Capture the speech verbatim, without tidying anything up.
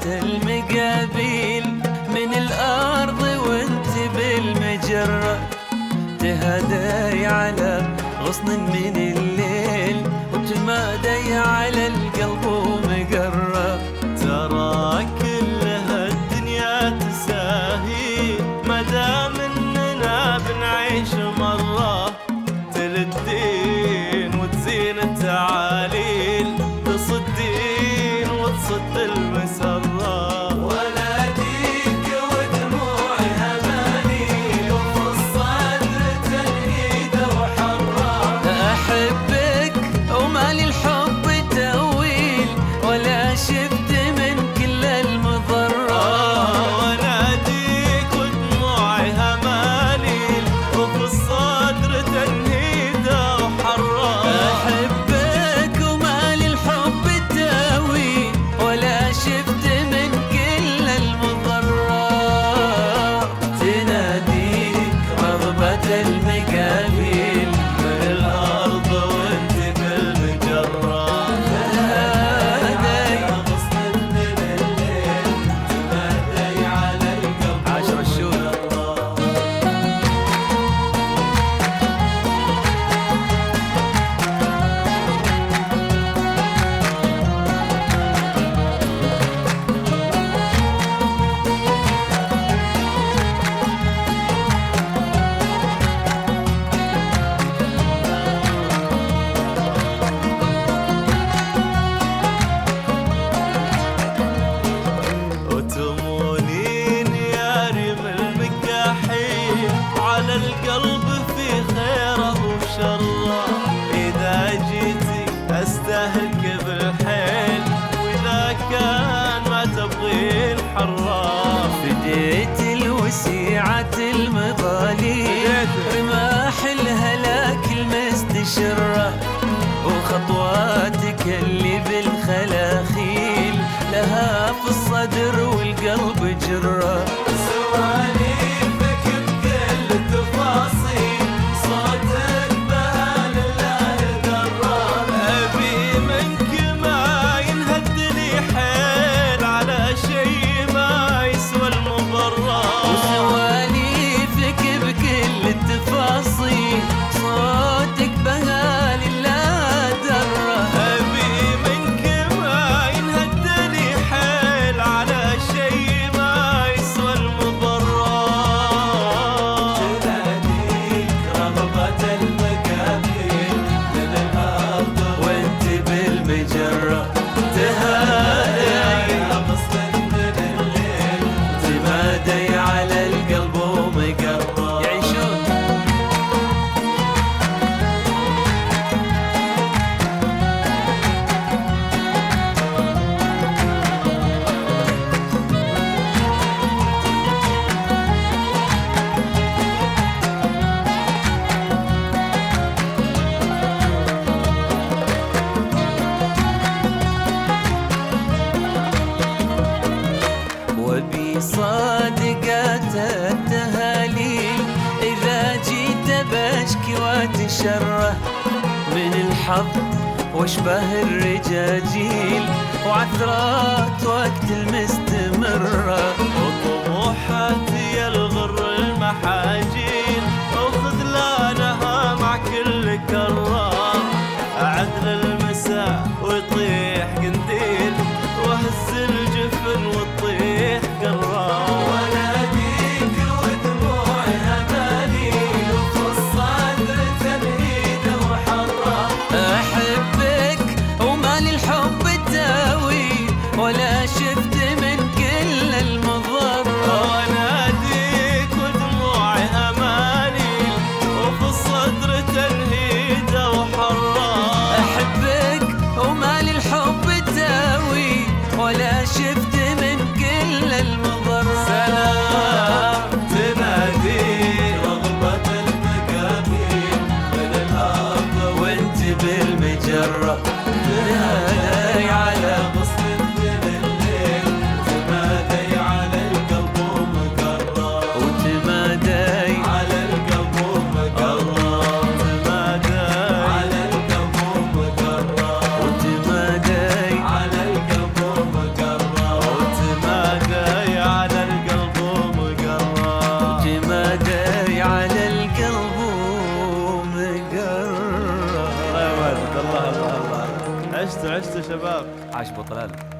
رغبة المقابيل من الأرض وانت بالمجرة، تهدي على غصن من الليل وتمادي على القلب ومقرة. ترى كلها الدنيا تساهي مدام اننا بنعيش مرة، تلدين وتزين التعاليل، تصدين وتصد المسرة. وناديك ودموعي هماني وفي الصدر تنهيد وحرة، أحبك ومالي الحب تأويل ولا شفت من كل المضرة. وناديك ودموعي هماني وفي الصدر تنهيد وحرة، أحبك ومالي الحب تأويل ولا شفت من كل المضرة. تناديك رغبة المقابيل من الأرض وانت بالمجرة، تهادي غصن من الليل تمادي على القلب عشر الشهور. وتمونين يا ريم المكاحيل على القلب في خيره وشره، إذا جيتي أستهلك بالحيل وإذا كان ما تبغين حرة. فديت الوسيعة المظاليل رماح الهلاك المستشرة، وخطواتك اللي بالخلاخيل لها في الصدر والقلب جرة. سواليفك بكل التفاصيل صوتك بها لله درة، أبي منك ما ينهد لي حيل على شي ما يسوى المبرة. وسواليفك بكل التفاصيل صوتك بها لله درة، أبي منك ما ينهد لي حيل على شي ما يسوى المبرة. تناديك رغبة المقابيل من الأرض وانت بالمجرة، تهادي غصن من الليل تمادي على القلب ومقرة. يعيشون وبصادقات التهاليل إذا جيت بشكي واتشره، من الحظ واشبه الرجاجيل وعثرات وقت المستمرة. وطموحاتي الغر المحاجيل وخذلانها مع كل كرة، عدل المساء ويطيح قنديل وهز الجفن وتطيح قرة. وناديك ودموعي همانيل وفي الصدر تنهيد وحرة، أحبك ومالي الحب تاوي ولا شفت من كل المضرة. عشتوا عشتوا شباب. عاش ابو طلال.